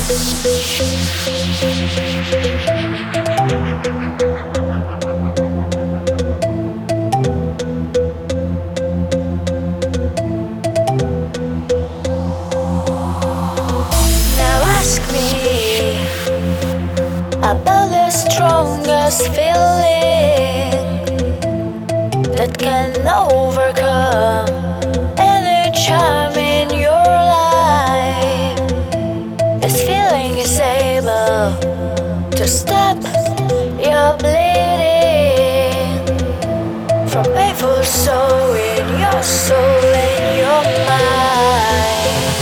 Now ask me about the strongest feeling that can overcome any charm in your life. This feeling is able to stop your bleeding from painful soul in your soul, in your mind.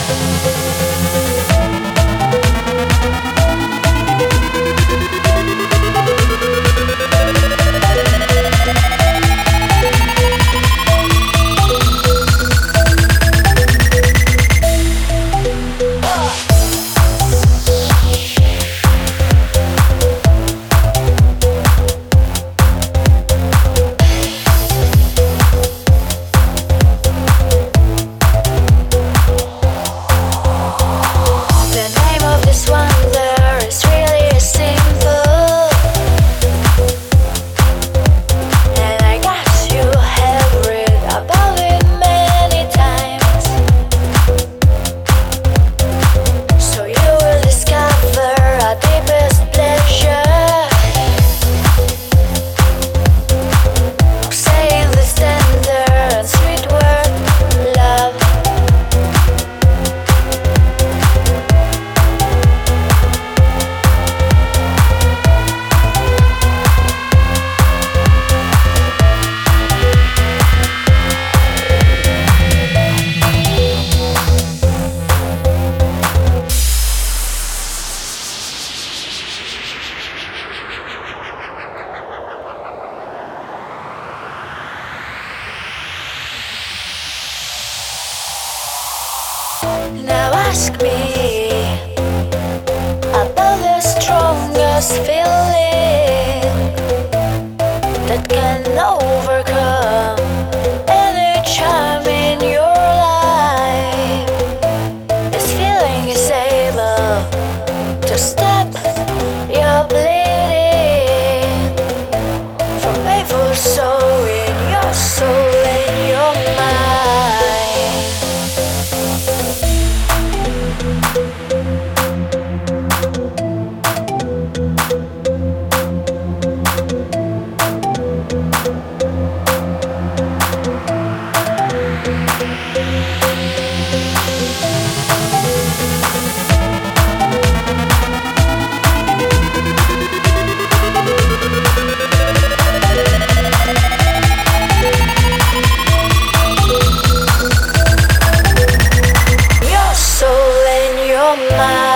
Now ask me about the strongest feeling that can overcome any charm in your life. This feeling is able to stop your bleeding from painful soul in your soul, in your mind. Your soul and your mind.